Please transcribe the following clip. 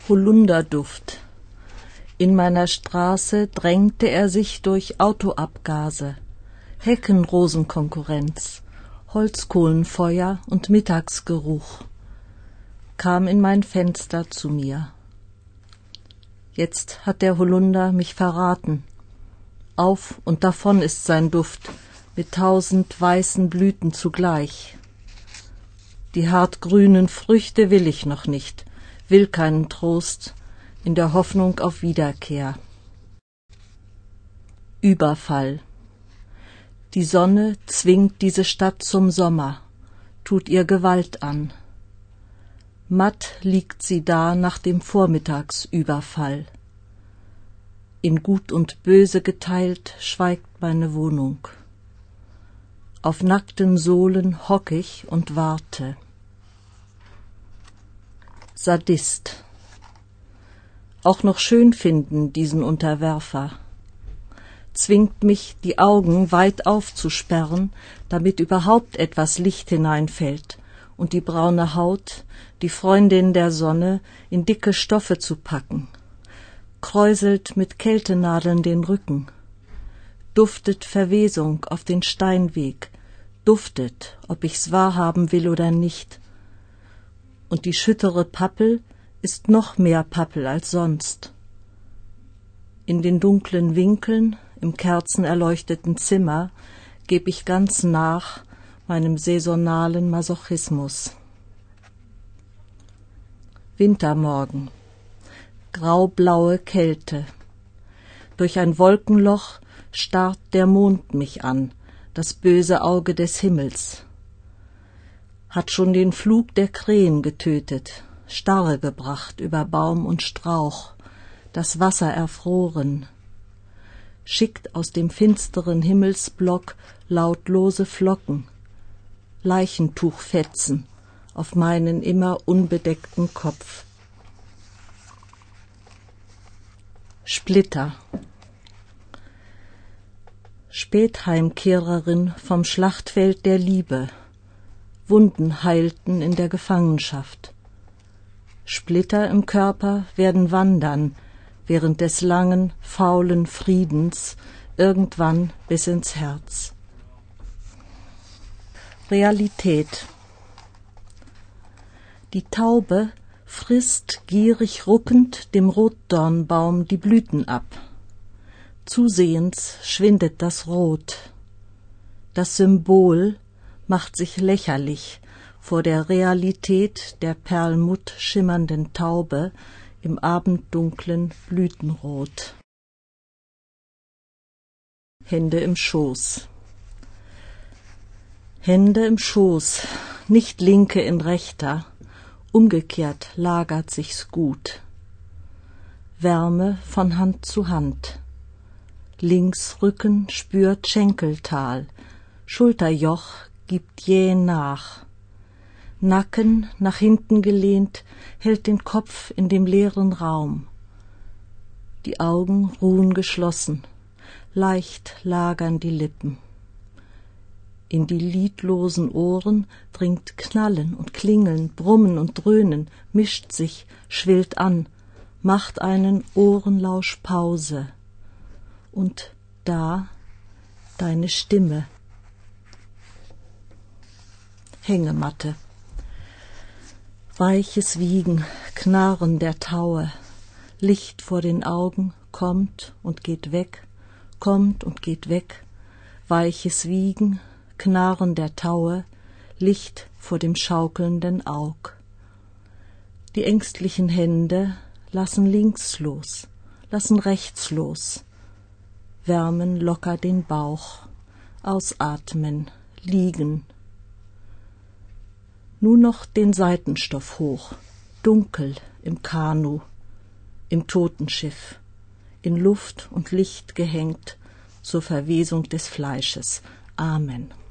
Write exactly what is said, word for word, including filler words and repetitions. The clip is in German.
Holunderduft. In meiner Straße drängte er sich durch Autoabgase, Heckenrosenkonkurrenz, Holzkohlenfeuer und Mittagsgeruch, kam in mein Fenster zu mir. Jetzt hat der Holunder mich verraten. Auf und davon ist sein Duft, mit tausend weißen Blüten zugleich. Die hartgrünen Früchte will ich noch nicht, will keinen Trost, in der Hoffnung auf Wiederkehr. Überfall. Die Sonne zwingt diese Stadt zum Sommer, tut ihr Gewalt an. Matt liegt sie da nach dem Vormittagsüberfall. In Gut und Böse geteilt schweigt meine Wohnung. Auf nackten Sohlen hock ich und warte. Sadist. Auch noch schön finden diesen Unterwerfer. Zwingt mich, die Augen weit aufzusperren, damit überhaupt etwas Licht hineinfällt und die braune Haut, die Freundin der Sonne, in dicke Stoffe zu packen. Kräuselt mit Kältenadeln den Rücken. Duftet Verwesung auf den Steinweg, duftet, ob ich's wahrhaben will oder nicht. Und die schüttere Pappel ist noch mehr Pappel als sonst. In den dunklen Winkeln, im kerzenerleuchteten Zimmer, geb ich ganz nach meinem saisonalen Masochismus. Wintermorgen. Graublaue Kälte. Durch ein Wolkenloch starrt der Mond mich an, das böse Auge des Himmels. Hat schon den Flug der Krähen getötet, Starre gebracht über Baum und Strauch, das Wasser erfroren. Schickt aus dem finsteren Himmelsblock lautlose Flocken, Leichentuchfetzen auf meinen immer unbedeckten Kopf. Splitter. Spätheimkehrerin vom Schlachtfeld der Liebe. Wunden heilten in der Gefangenschaft. Splitter im Körper werden wandern, während des langen, faulen Friedens, irgendwann bis ins Herz. Realität. Die Taube frisst gierig ruckend dem Rotdornbaum die Blüten ab. Zusehends schwindet das Rot. Das Symbol macht sich lächerlich vor der Realität der perlmutt schimmernden Taube im abenddunklen Blütenrot. Hände im Schoß. Hände im Schoß, nicht linke in rechter, umgekehrt lagert sich's gut. Wärme von Hand zu Hand. Linksrücken spürt Schenkeltal, Schulterjoch gibt jäh nach. Nacken nach hinten gelehnt, hält den Kopf in dem leeren Raum. Die Augen ruhen geschlossen, leicht lagern die Lippen. In die lidlosen Ohren dringt Knallen und Klingeln, Brummen und Dröhnen, mischt sich, schwillt an, macht einen Ohrenlausch Pause. Und da deine Stimme. Hängematte. Weiches Wiegen, Knarren der Taue, Licht vor den Augen, kommt und geht weg, kommt und geht weg, weiches Wiegen, Knarren der Taue, Licht vor dem schaukelnden Aug. Die ängstlichen Hände lassen links los, lassen rechts los, wärmen locker den Bauch, ausatmen, liegen. Nur noch den Seitenstoff hoch, dunkel im Kanu, im Totenschiff, in Luft und Licht gehängt zur Verwesung des Fleisches. Amen.